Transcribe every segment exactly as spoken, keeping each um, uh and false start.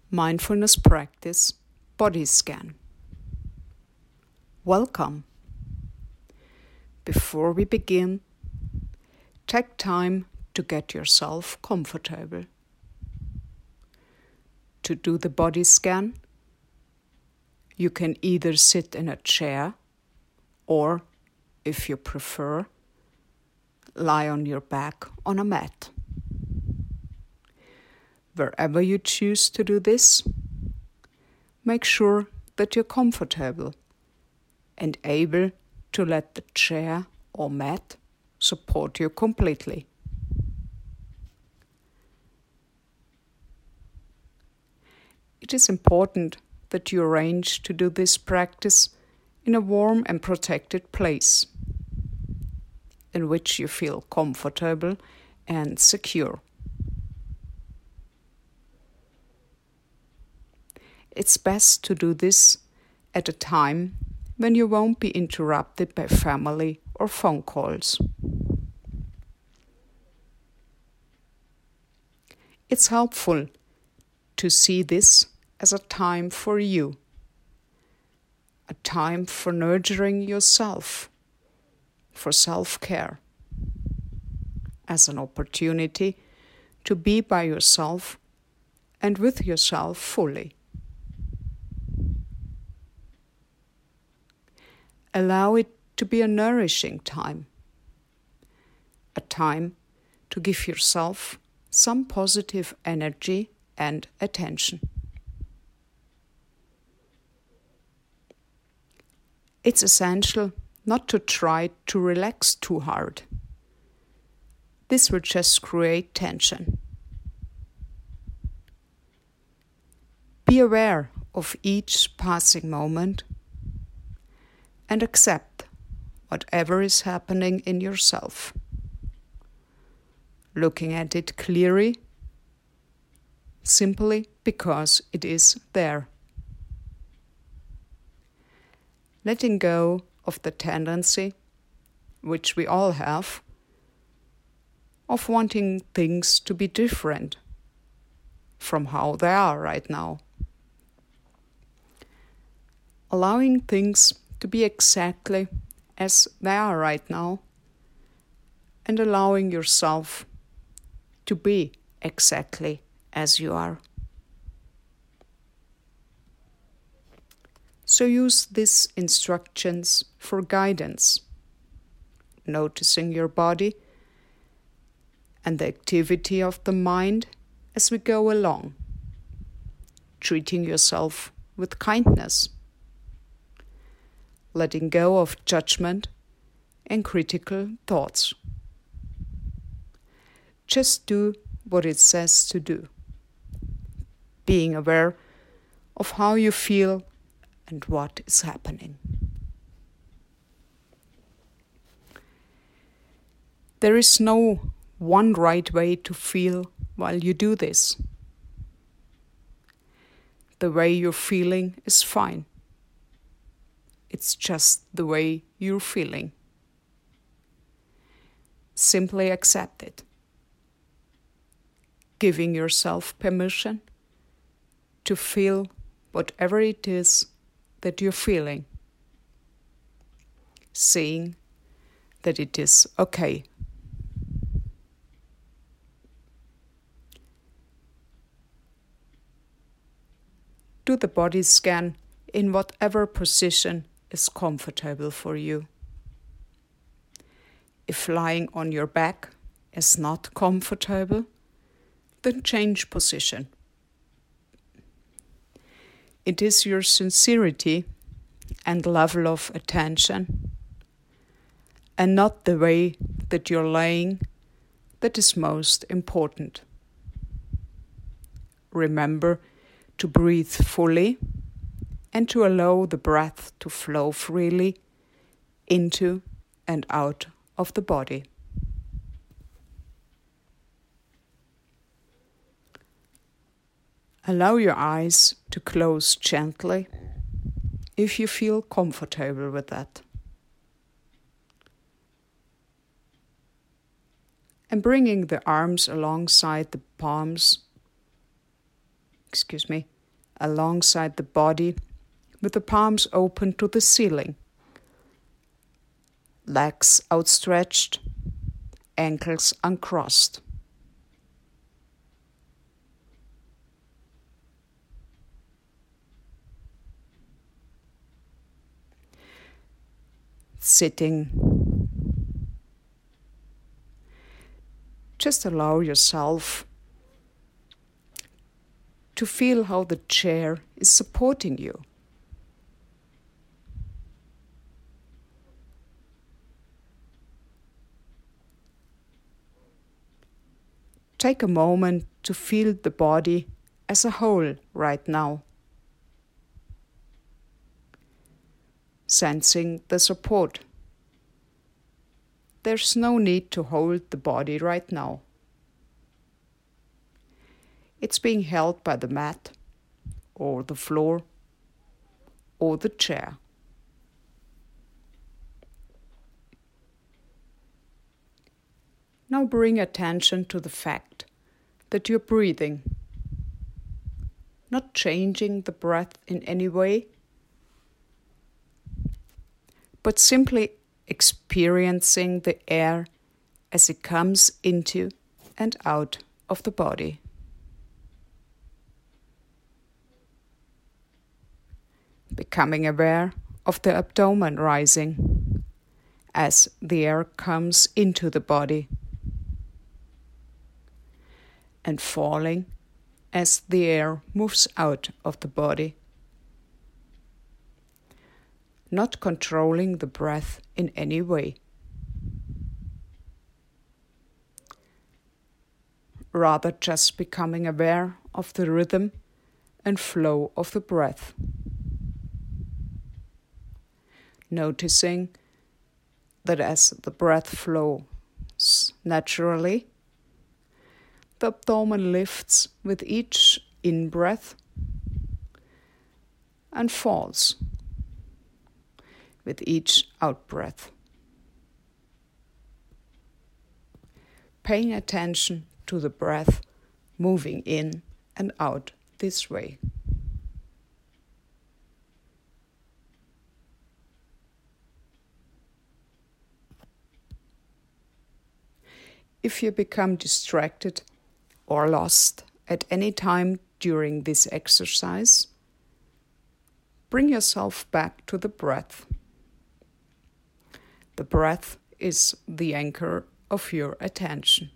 Mindfulness Practice Body Scan. Welcome. Before we begin, take time to get yourself comfortable. To do the body scan, you can either sit in a chair or, if you prefer, lie on your back on a mat. Wherever you choose to do this, make sure that you're comfortable and able to let the chair or mat support you completely. It is important that you arrange to do this practice in a warm and protected place, in which you feel comfortable and secure. It's best to do this at a time when you won't be interrupted by family or phone calls. It's helpful to see this as a time for you, a time for nurturing yourself, for self-care, as an opportunity to be by yourself and with yourself fully. Allow it to be a nourishing time, a time to give yourself some positive energy and attention. It's essential not to try to relax too hard. This will just create tension. Be aware of each passing moment and accept whatever is happening in yourself. Looking at it clearly, simply because it is there. Letting go of the tendency, which we all have, of wanting things to be different from how they are right now. Allowing things to be exactly as they are right now, and allowing yourself to be exactly as you are. So use these instructions for guidance, noticing your body and the activity of the mind as we go along, treating yourself with kindness, letting go of judgment and critical thoughts. Just do what it says to do, being aware of how you feel and what is happening. There is no one right way to feel while you do this. The way you're feeling is fine. It's just the way you're feeling. Simply accept it, giving yourself permission to feel whatever it is that you're feeling, seeing that it is okay. Do the body scan in whatever position is comfortable for you. If lying on your back is not comfortable, then change position. It is your sincerity and level of attention, and not the way that you're laying, that is most important. Remember to breathe fully and to allow the breath to flow freely into and out of the body. Allow your eyes to close gently if you feel comfortable with that. And bringing the arms alongside the palms excuse me, alongside the body with the palms open to the ceiling. Legs outstretched, ankles uncrossed. Sitting. Just allow yourself to feel how the chair is supporting you. Take a moment to feel the body as a whole right now. Sensing the support. There's no need to hold the body right now. It's being held by the mat, or the floor, or the chair. Now bring attention to the fact that you're breathing, not changing the breath in any way, but simply experiencing the air as it comes into and out of the body. Becoming aware of the abdomen rising as the air comes into the body and falling as the air moves out of the body. Not controlling the breath in any way. Rather just becoming aware of the rhythm and flow of the breath. Noticing that as the breath flows naturally, the abdomen lifts with each in-breath and falls with each out-breath. Paying attention to the breath moving in and out this way. If you become distracted or lost at any time during this exercise, bring yourself back to the breath. The breath is the anchor of your attention.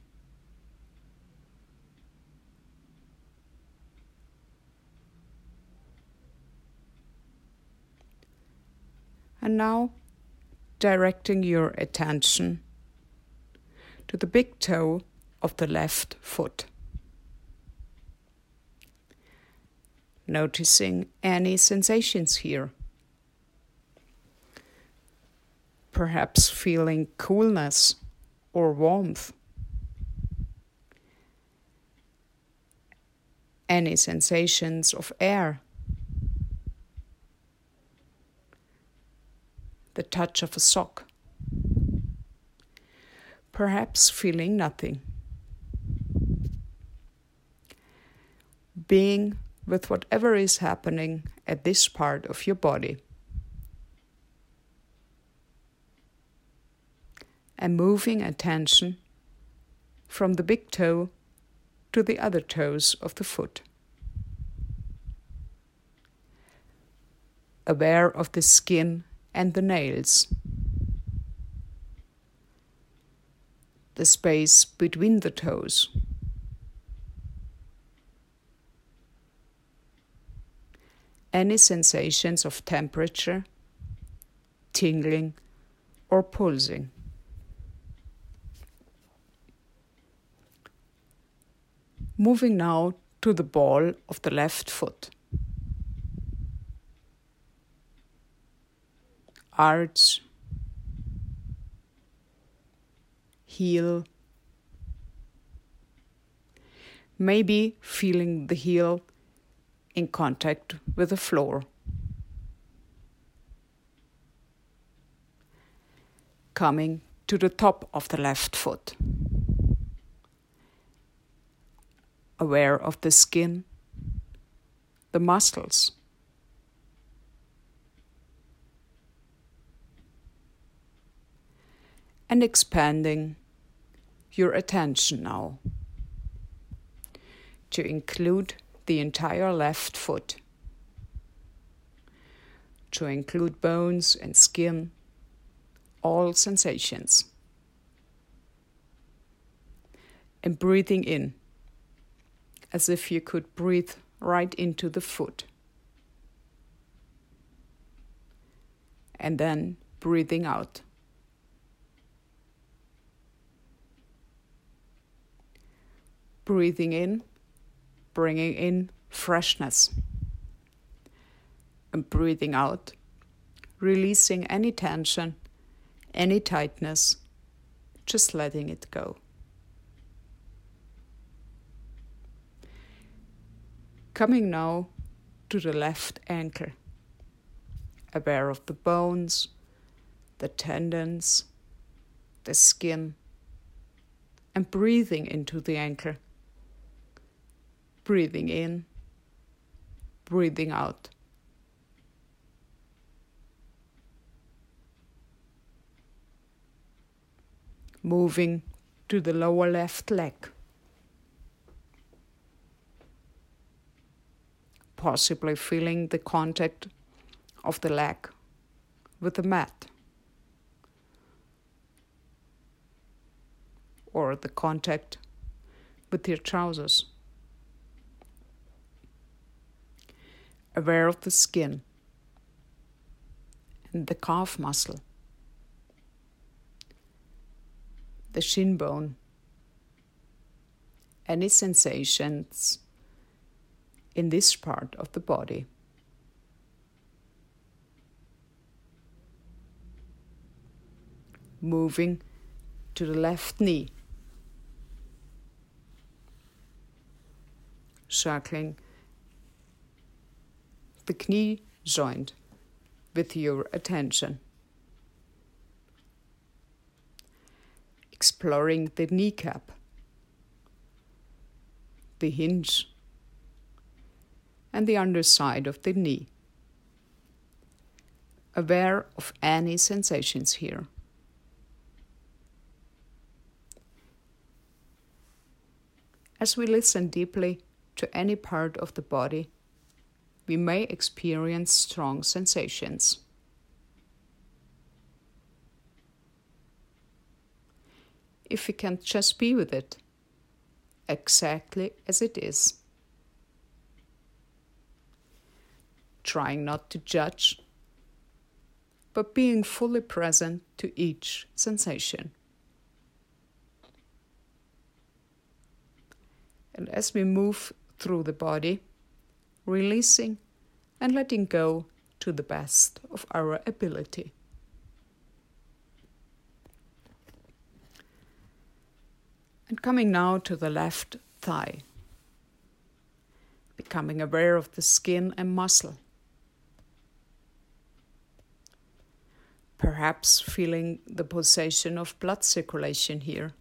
And now, directing your attention to the big toe of the left foot. Noticing any sensations here. Perhaps feeling coolness or warmth. Any sensations of air. The touch of a sock. Perhaps feeling nothing. Being with whatever is happening at this part of your body. And moving attention from the big toe to the other toes of the foot. Aware of the skin and the nails. The space between the toes. Any sensations of temperature, tingling, or pulsing. Moving now to the ball of the left foot. Arch, heel, maybe feeling the heel in contact with the floor. Coming to the top of the left foot. Aware of the skin the muscles. And expanding your attention now to include the entire left foot, to include bones and skin, all sensations. And breathing in, as if you could breathe right into the foot. And then breathing out. Breathing in, bringing in freshness. And breathing out, releasing any tension, any tightness, just letting it go. Coming now to the left ankle, aware of the bones, the tendons, the skin, and breathing into the ankle. Breathing in, breathing out. Moving to the lower left leg. Possibly feeling the contact of the leg with the mat. Or the contact with your trousers. Aware of the skin and the calf muscle, the shin bone, any sensations in this part of the body. Moving to the left knee, circling the knee joint with your attention. Exploring the kneecap, the hinge, and the underside of the knee. Aware of any sensations here. As we listen deeply to any part of the body, we may experience strong sensations. If we can just be with it, exactly as it is. Trying not to judge, but being fully present to each sensation. And as we move through the body, releasing and letting go to the best of our ability. And coming now to the left thigh, becoming aware of the skin and muscle. Perhaps feeling the pulsation of blood circulation here.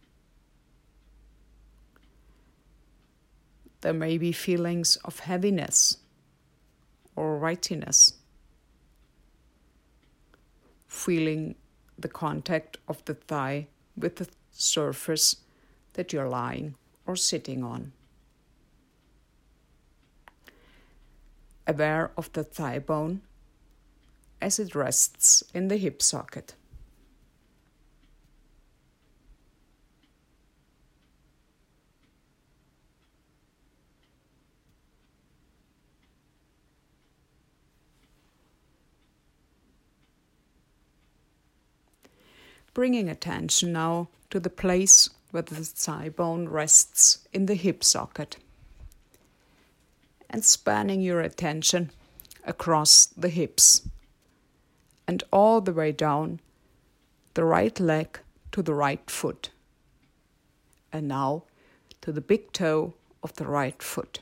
There may be feelings of heaviness or weightiness. Feeling the contact of the thigh with the surface that you're lying or sitting on. Aware of the thigh bone as it rests in the hip socket. Bringing attention now to the place where the thigh bone rests in the hip socket. And spanning your attention across the hips and all the way down the right leg to the right foot. And now to the big toe of the right foot.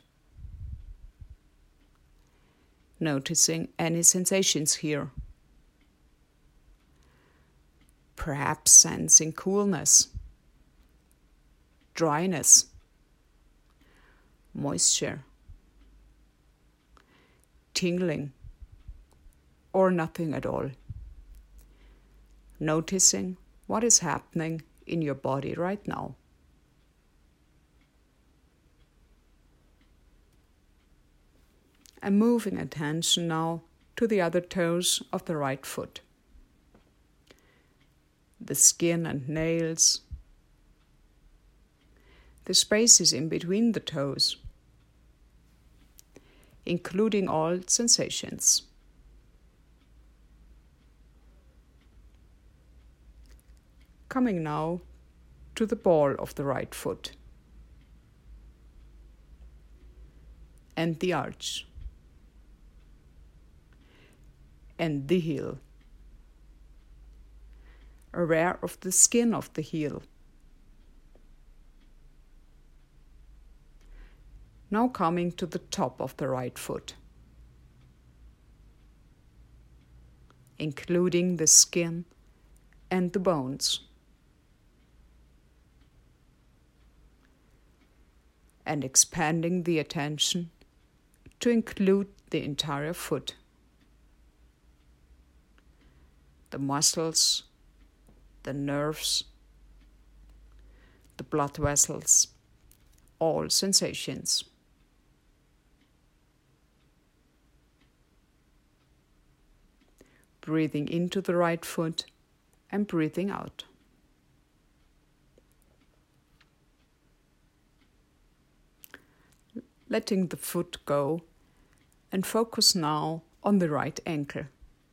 Noticing any sensations here. Perhaps sensing coolness, dryness, moisture, tingling, or nothing at all. Noticing what is happening in your body right now. And moving attention now to the other toes of the right foot. The skin and nails, the spaces in between the toes, including all sensations. Coming now to the ball of the right foot and the arch and the heel. Aware of the skin of the heel. Now coming to the top of the right foot, including the skin and the bones. And expanding the attention to include the entire foot. The muscles, the nerves, the blood vessels, all sensations. Breathing into the right foot and breathing out. Letting the foot go and focus now on the right ankle.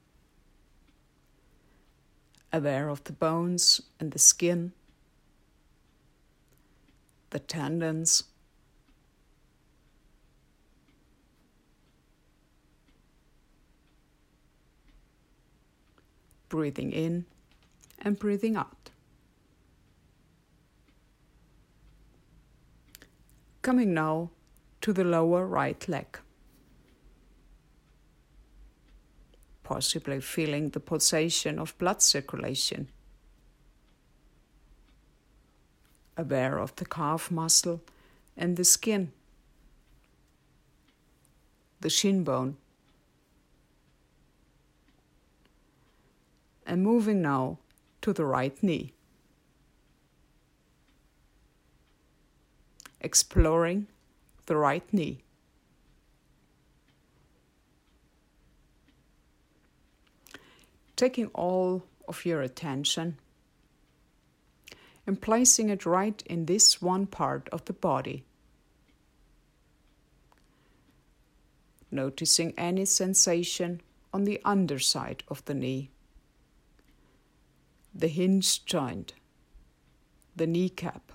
Aware of the bones and the skin, the tendons, breathing in and breathing out. Coming now to the lower right leg. Possibly feeling the pulsation of blood circulation. Aware of the calf muscle and the skin, the shin bone. And moving now to the right knee. Exploring the right knee. Taking all of your attention and placing it right in this one part of the body. Noticing any sensation on the underside of the knee, the hinge joint, the kneecap.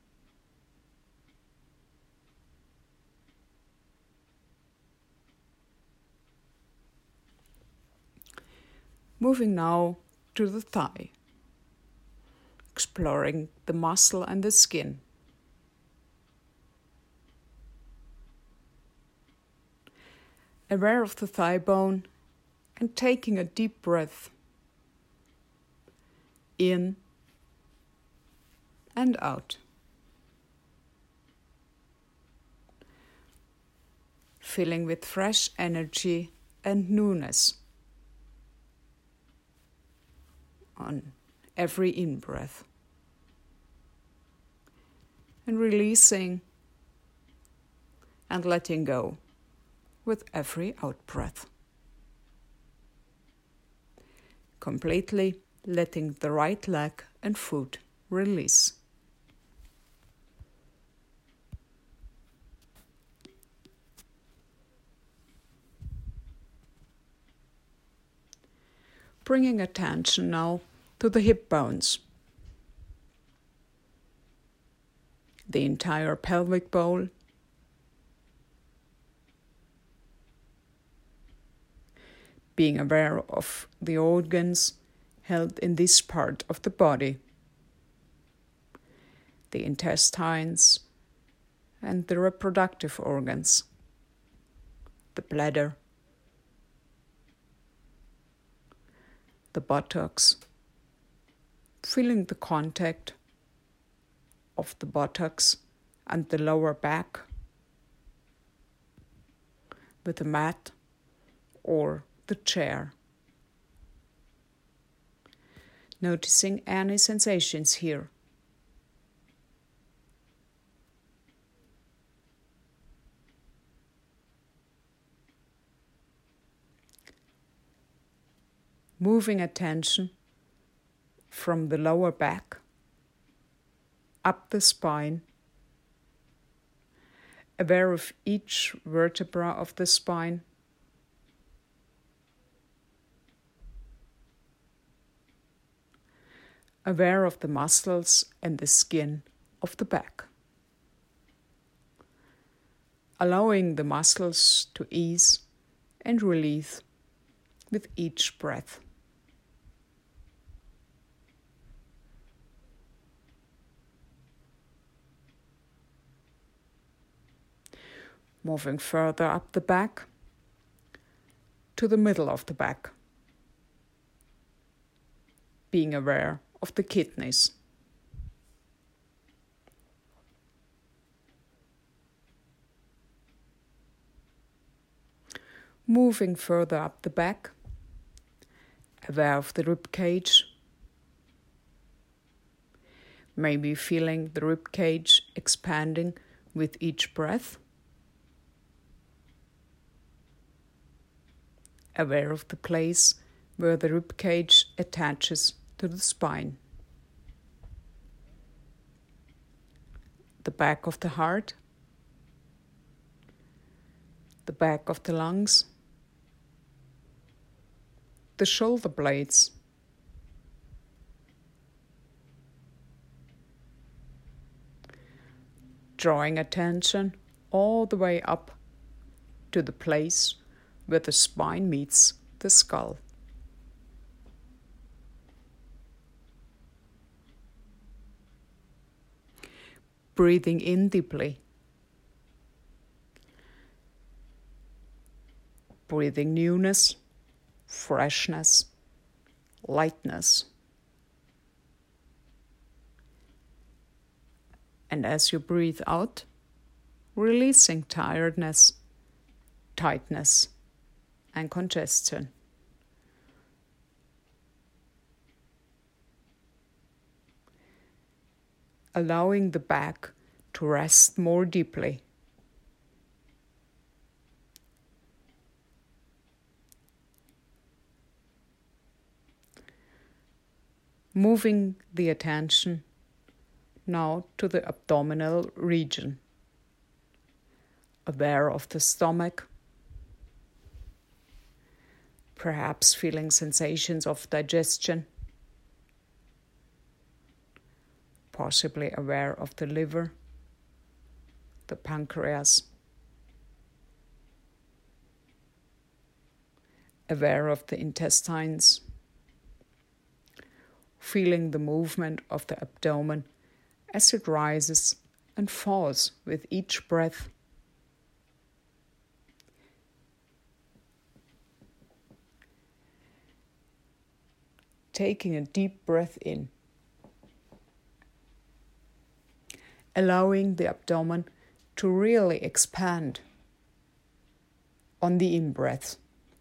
Moving now to the thigh, exploring the muscle and the skin. Aware of the thigh bone and taking a deep breath in and out. Filling with fresh energy and newness on every in-breath. And releasing and letting go with every out-breath. Completely letting the right leg and foot release. Bringing attention now to the hip bones. The entire pelvic bowl. Being aware of the organs held in this part of the body. The intestines and the reproductive organs. The bladder. The buttocks. Feeling the contact of the buttocks and the lower back with the mat or the chair. Noticing any sensations here. Moving attention from the lower back, up the spine, aware of each vertebra of the spine, aware of the muscles and the skin of the back, allowing the muscles to ease and release with each breath. Moving further up the back to the middle of the back, being aware of the kidneys. Moving further up the back, aware of the rib cage, maybe feeling the rib cage expanding with each breath. Aware of the place where the rib cage attaches to the spine. The back of the heart, the back of the lungs, the shoulder blades, drawing attention all the way up to the place where the spine meets the skull. Breathing in deeply. Breathing newness, freshness, lightness. And as you breathe out, releasing tiredness, tightness, and congestion. Allowing the back to rest more deeply. Moving the attention now to the abdominal region. Aware of the stomach, perhaps feeling sensations of digestion, possibly aware of the liver, the pancreas, aware of the intestines, feeling the movement of the abdomen as it rises and falls with each breath. Taking a deep breath in, allowing the abdomen to really expand on the in-breath.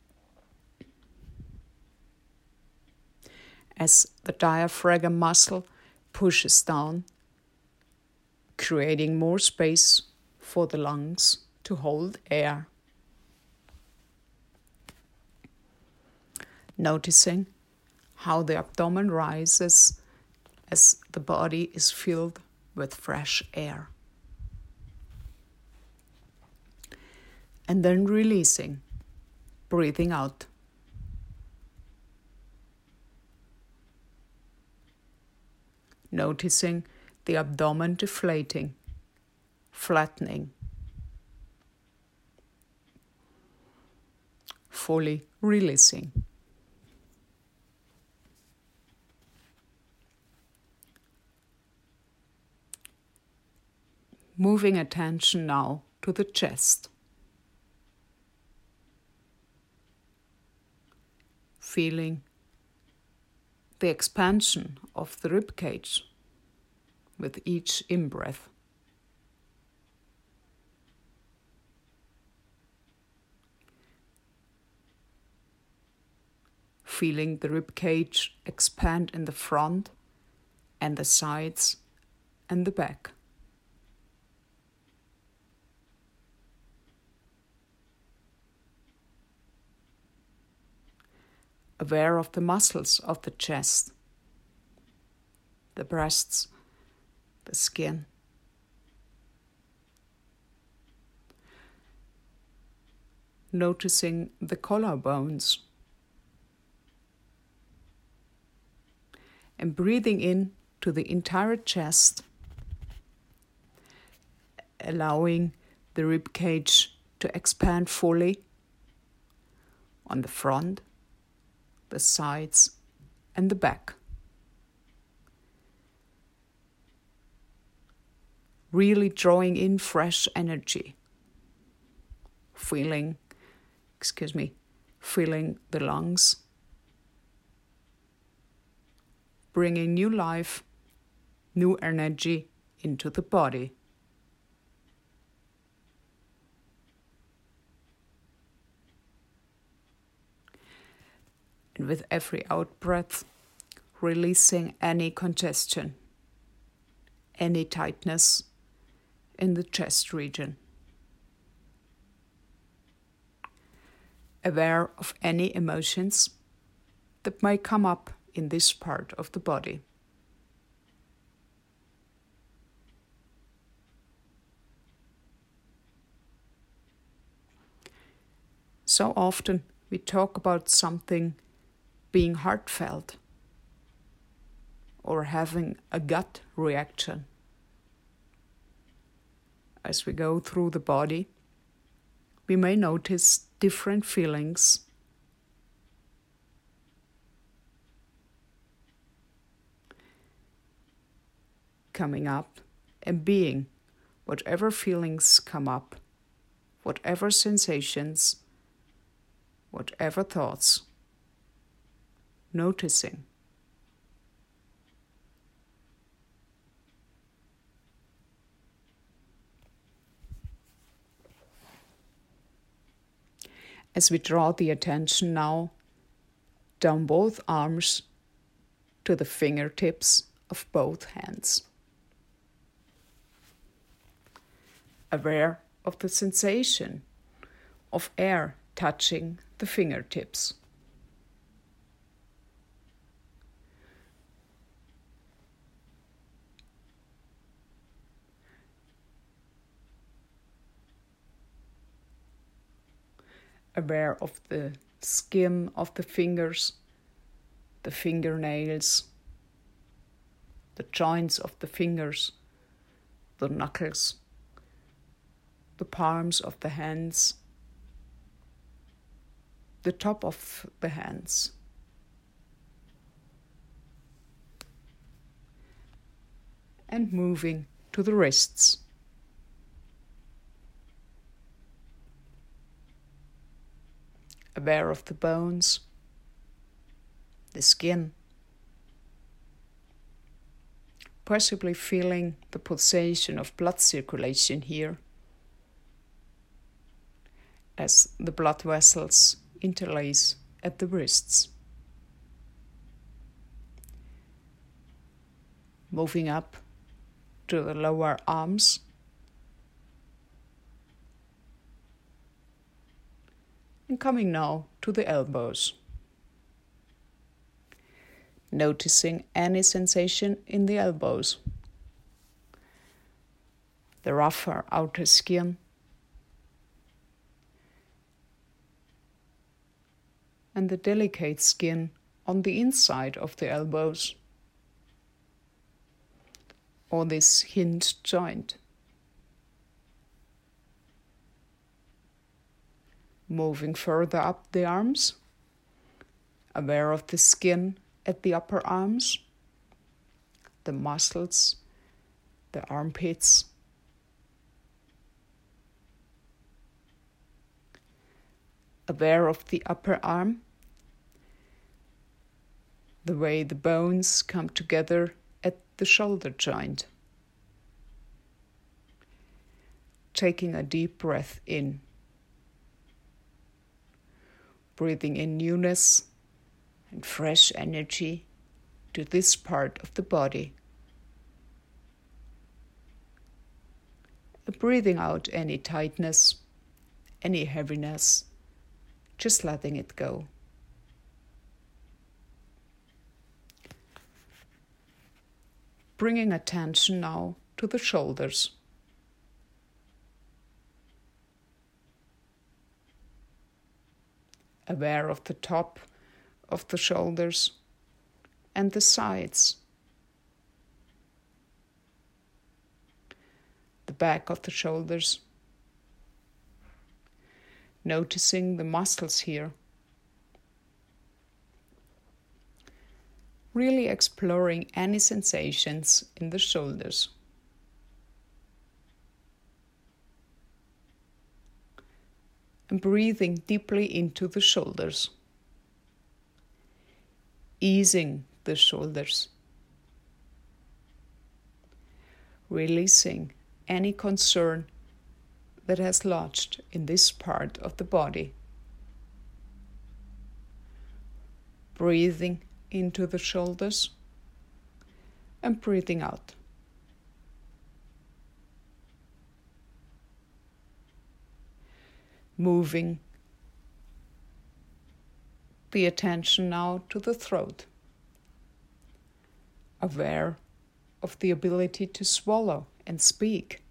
As the diaphragm muscle pushes down, creating more space for the lungs to hold air. Noticing how the abdomen rises as the body is filled with fresh air. And then releasing, breathing out. Noticing the abdomen deflating, flattening, fully releasing. Moving attention now to the chest. Feeling the expansion of the rib cage with each in-breath. feeling the rib cage expand in the front and the sides and the back. Aware of the muscles of the chest, the breasts, the skin. Noticing the collarbones. And breathing in to the entire chest, allowing the rib cage to expand fully on the front, the sides, and the back. Really drawing in fresh energy. Feeling, excuse me, feeling the lungs. Bringing new life, new energy into the body. And with every out-breath, releasing any congestion, any tightness in the chest region. Aware of any emotions that may come up in this part of the body. So often we talk about something being heartfelt or having a gut reaction. As we go through the body, we may notice different feelings coming up and being whatever feelings come up, whatever sensations, whatever thoughts, noticing. As we draw the attention now down both arms to the fingertips of both hands. Aware of the sensation of air touching the fingertips. Aware of the skin of the fingers, the fingernails, the joints of the fingers, the knuckles, the palms of the hands, the top of the hands. And moving to the wrists. Aware of the bones, the skin, possibly feeling the pulsation of blood circulation here as the blood vessels interlace at the wrists. Moving up to the lower arms, and coming now to the elbows. Noticing any sensation in the elbows. The rougher outer skin. And the delicate skin on the inside of the elbows. Or this hinged joint. Moving further up the arms, aware of the skin at the upper arms, the muscles, the armpits, aware of the upper arm, the way the bones come together at the shoulder joint. Taking a deep breath in. Breathing in newness, and fresh energy to this part of the body. Breathing out any tightness, any heaviness, just letting it go. Bringing attention now to the shoulders. Aware of the top of the shoulders and the sides. The back of the shoulders. Noticing the muscles here. Really exploring any sensations in the shoulders. And breathing deeply into the shoulders. Easing the shoulders. Releasing any concern that has lodged in this part of the body. Breathing into the shoulders and breathing out. Moving the attention now to the throat. Aware of the ability to swallow and speak.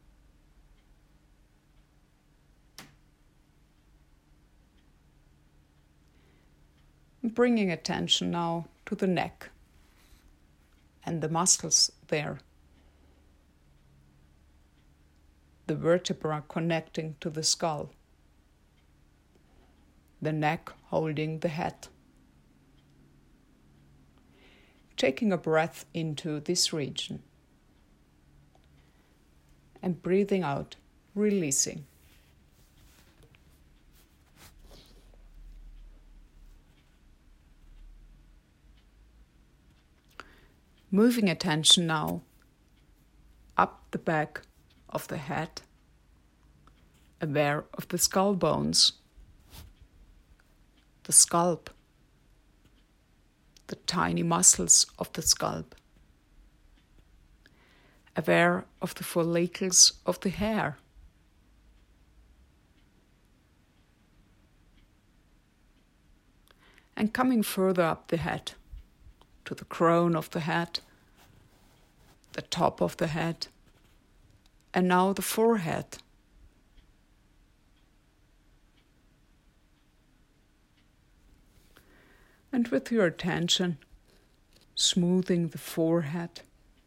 Bringing attention now to the neck and the muscles there. The vertebra connecting to the skull. The neck holding the head. Taking a breath into this region. And breathing out, releasing. Moving attention now up the back of the head, aware of the skull bones, the scalp, the tiny muscles of the scalp, aware of the follicles of the hair, and coming further up the head, to the crown of the head, the top of the head, and now the forehead. And with your attention, smoothing the forehead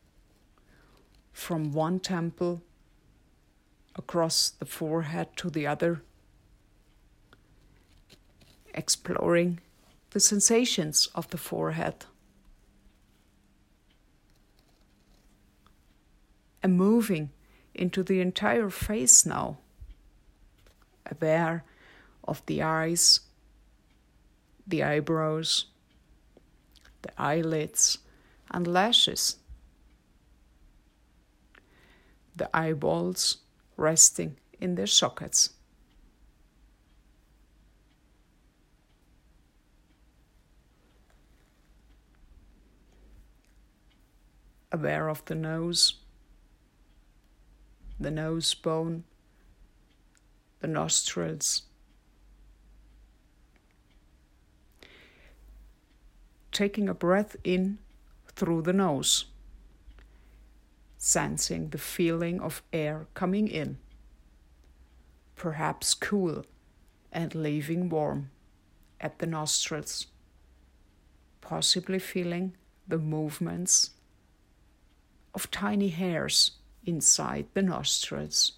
from one temple across the forehead to the other, exploring the sensations of the forehead. And moving into the entire face now, aware of the eyes, the eyebrows, the eyelids and lashes, the eyeballs resting in their sockets. Aware of the nose, the nose bone, the nostrils. Taking a breath in through the nose, sensing the feeling of air coming in, perhaps cool and leaving warm at the nostrils, possibly feeling the movements of tiny hairs inside the nostrils.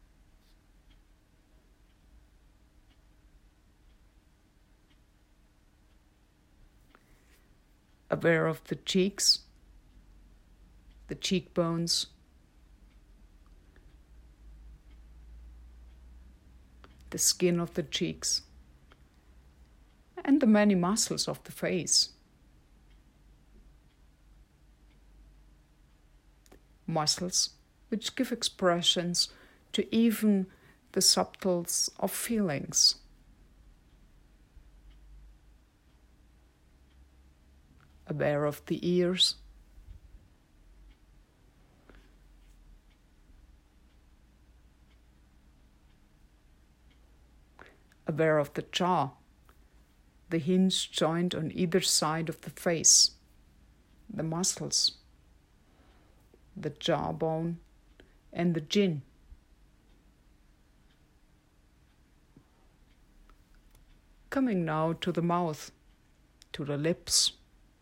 Aware of the cheeks, the cheekbones, the skin of the cheeks, and the many muscles of the face. Muscles which give expressions to even the subtles of feelings. aware of the ears, aware of the jaw, the hinge joint on either side of the face, the muscles, the jawbone, and the chin. Coming now to the mouth, to the lips,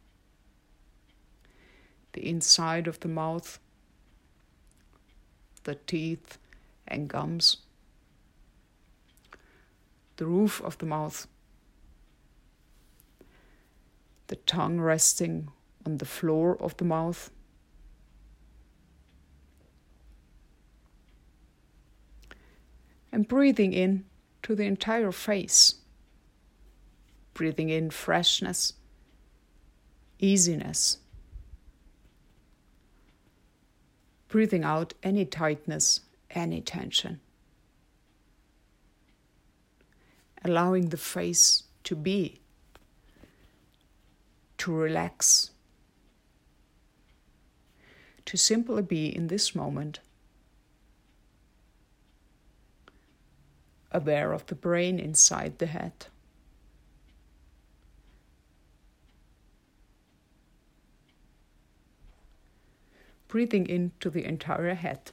the inside of the mouth, the teeth and gums, the roof of the mouth, the tongue resting on the floor of the mouth, and breathing in to the entire face, breathing in freshness, easiness, breathing out any tightness, any tension, allowing the face to be, to relax, to simply be in this moment, aware of the brain inside the head. Breathing into the entire head.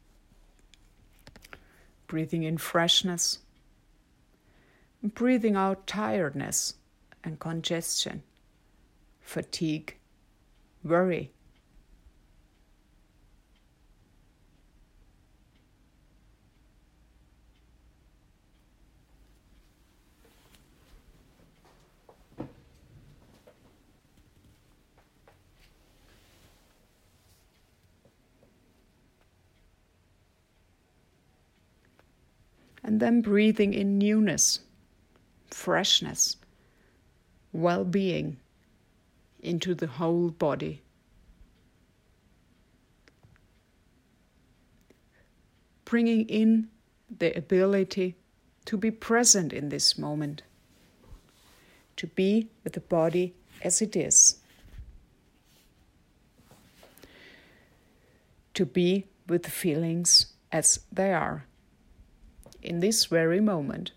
Breathing in freshness. And breathing out tiredness and congestion, fatigue, worry. And then breathing in newness, freshness, well-being into the whole body. Bringing in the ability to be present in this moment, to be with the body as it is, to be with the feelings as they are. In this very moment,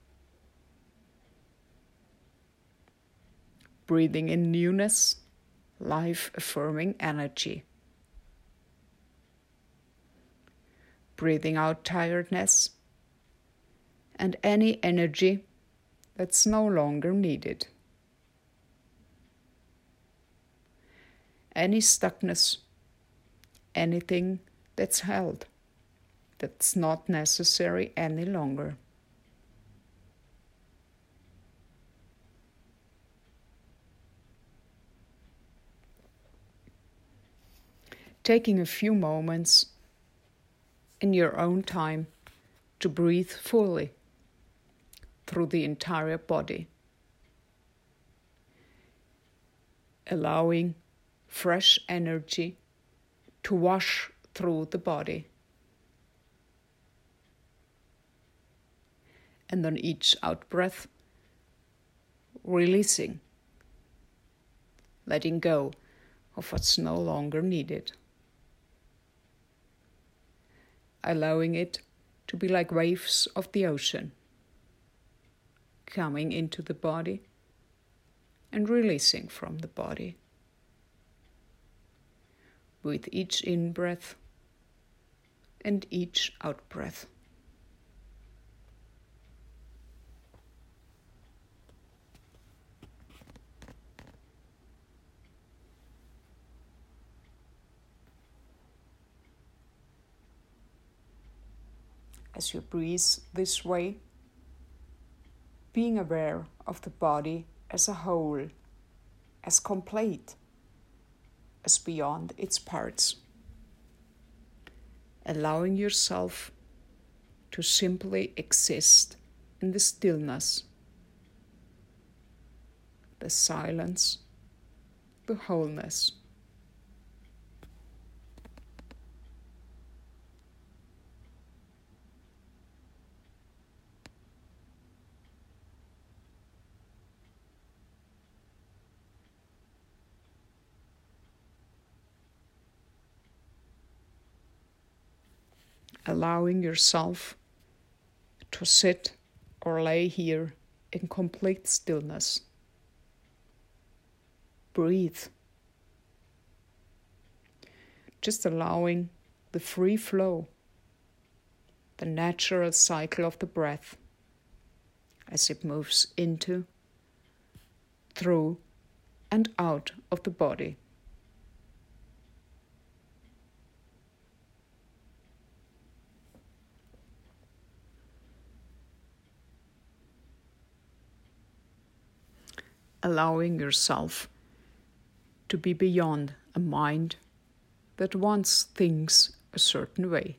breathing in newness, life-affirming energy. Breathing out tiredness and any energy that's no longer needed. Any stuckness, anything that's held, that's not necessary any longer. Taking a few moments in your own time to breathe fully through the entire body, allowing fresh energy to wash through the body. And on each out-breath, releasing, letting go of what's no longer needed. Allowing it to be like waves of the ocean, coming into the body and releasing from the body. With each in-breath and each out-breath. As you breathe this way, being aware of the body as a whole, as complete, as beyond its parts. Allowing yourself to simply exist in the stillness, the silence, the wholeness. allowing yourself to sit or lay here in complete stillness. Breathe. Just allowing the free flow, the natural cycle of the breath as it moves into, through, and out of the body. Allowing yourself to be beyond a mind that wants things a certain way.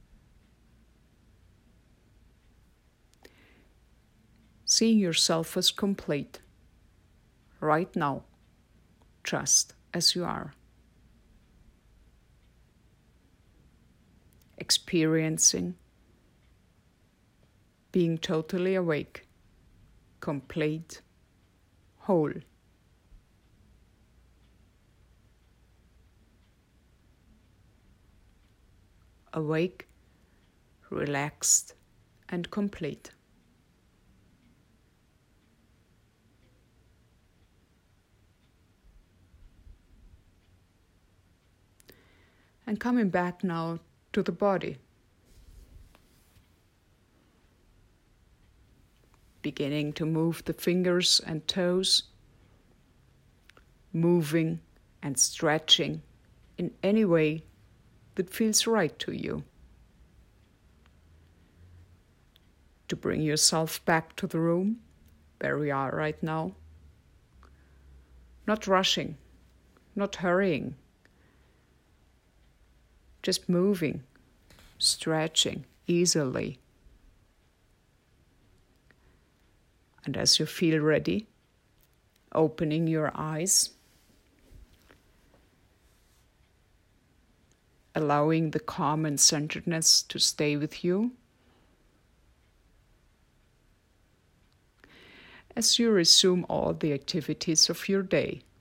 Seeing yourself as complete, right now, just as you are. Experiencing being totally awake, complete, whole. Awake, relaxed, and complete. And coming back now to the body. Beginning to move the fingers and toes, moving and stretching in any way that feels right to you. To bring yourself back to the room where we are right now. Not rushing, not hurrying, just moving, stretching easily. And as you feel ready, opening your eyes, allowing the calm and centeredness to stay with you. As you resume all the activities of your day.